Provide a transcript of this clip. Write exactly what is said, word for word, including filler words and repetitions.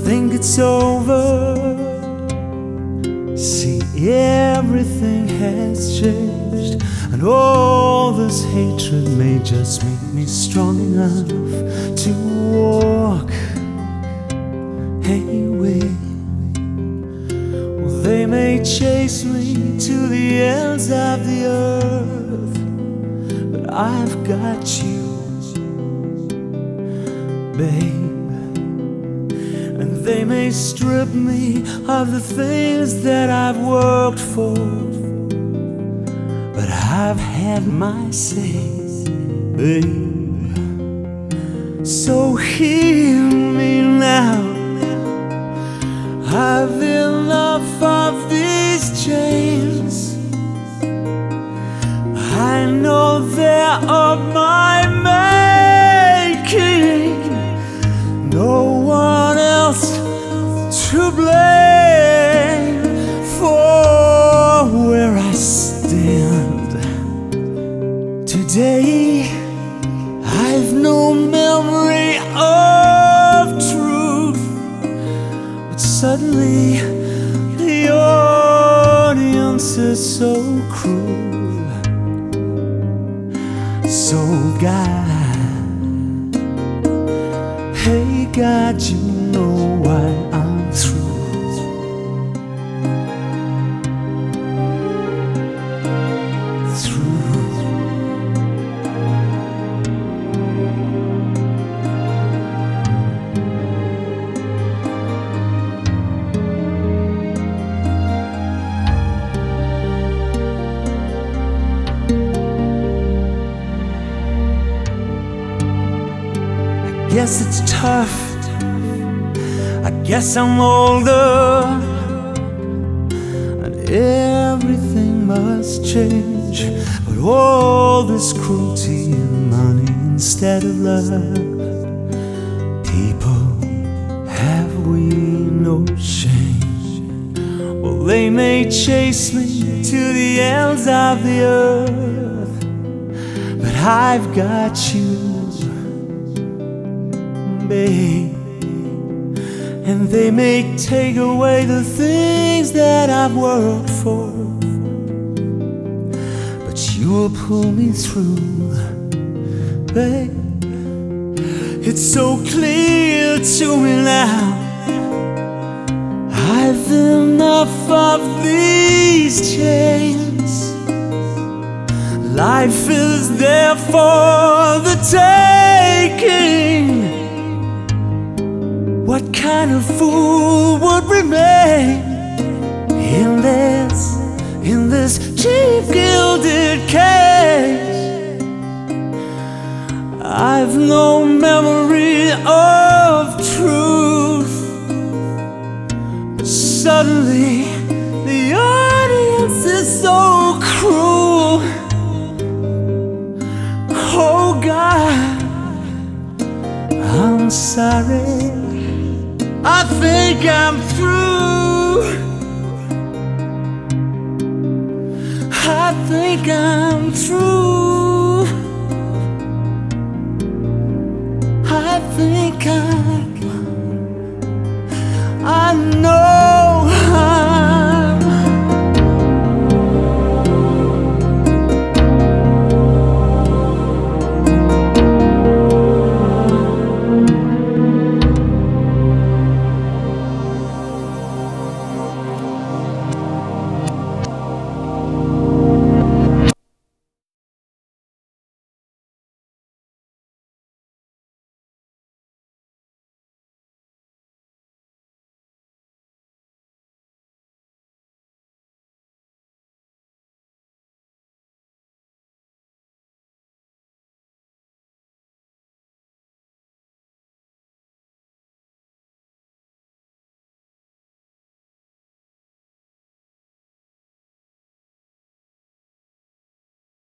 think it's over. See, everything has changed, and all this hatred may just make me strong enough to walk away. Well, they may chase me to the ends of the earth, but I've got you, babe. And they may strip me of the things that I've worked for, but I've had my say, babe. So hear me now. I've enough of these chains. I know they're of my making. No one else to blame for where I stand today. I've no memory of truth, but suddenly the audience is so cruel. So God, hey God, you know why I'm through. I guess it's tough, I guess I'm older, and everything must change. But all this cruelty and money instead of love, people, have we no shame? Well, they may chase me to the ends of the earth, but I've got you, babe. And they may take away the things that I've worked for, but you'll pull me through, babe. It's so clear to me now. I've enough of these chains. Life is there for the taking. What kind of fool would remain in this, in this cheap gilded cage? I've no memory of truth, but suddenly the audience is so cruel. Oh God, I'm sorry. I think I'm through. I think I'm through. I think I'm